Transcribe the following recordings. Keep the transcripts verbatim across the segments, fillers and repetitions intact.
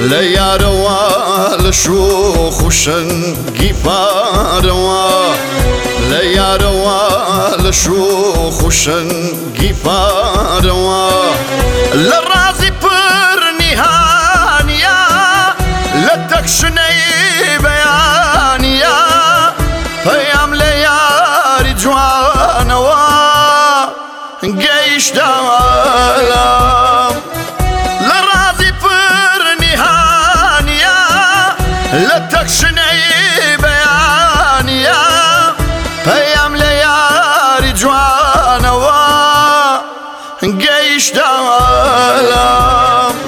لياروا لشوخ وشنقي فاروا لياروا لشوخ وشنقي فاروا للرازي برني هانيا لتكشني بيانيا فيام لياري جوانوا قيش دالام للرازي برني هانيا لتكشني بيانيا فيام لياري جوانوا قيش دالام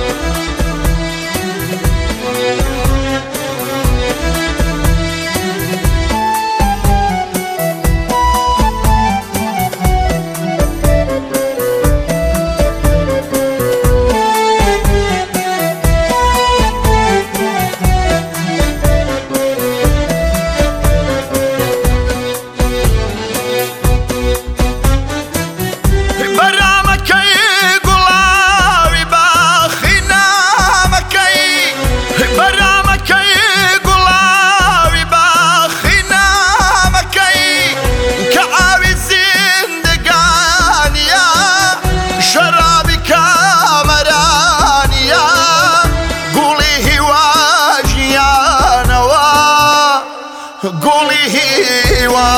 قولي هوا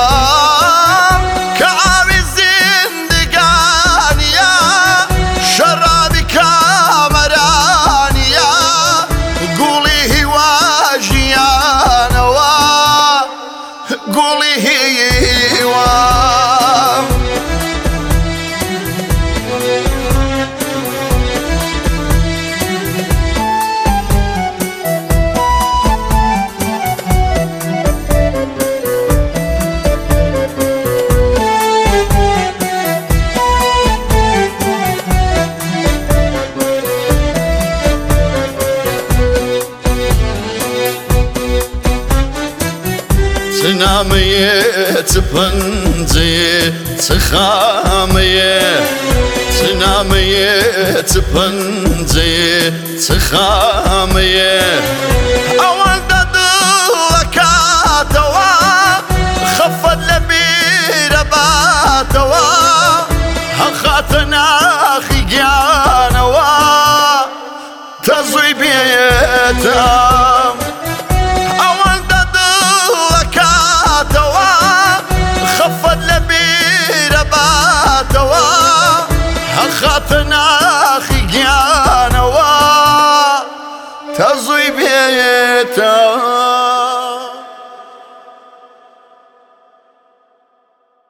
كعابي الزندقانية شرابي كامرانية قولي هوا جيانوا قولي هوا تنامية تفنزي تخامية تنامية تفنزي تخامية أول دادلك عتوا خفض لبير باتوا هخاتنا